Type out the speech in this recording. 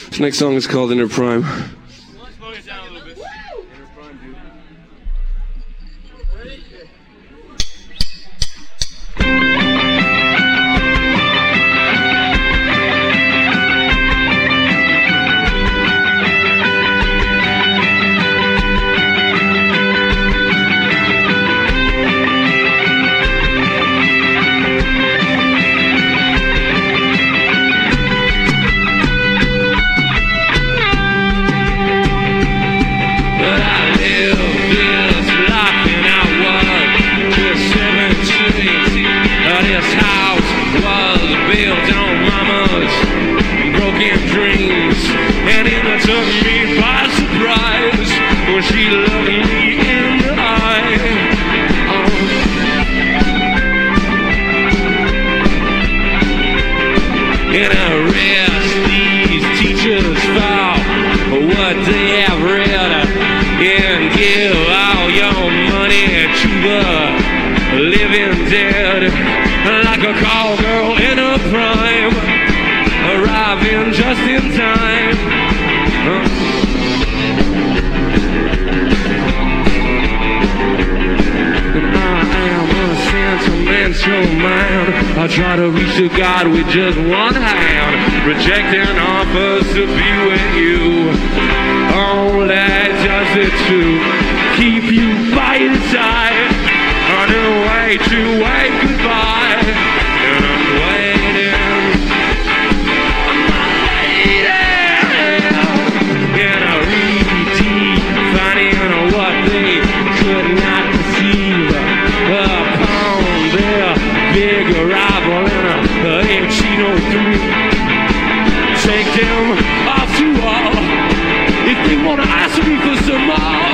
This next song is called Inner Prime. Slow it down a little bit. Inner Prime, dude. She looked me in the eye. And I rest these teachers for what they have read, and give all your money to the living dead, like a call girl in a prime, arriving just in time. Sentimental man, I try to reach to God with just one hand, rejecting offers to be with you. All that does it to keep you by your side, on the way to wave goodbye. And I'm waiting, and I read deep, finding what they could not perceive upon their big arrival in a 1803. Take them off to all if they want to ask me for some more.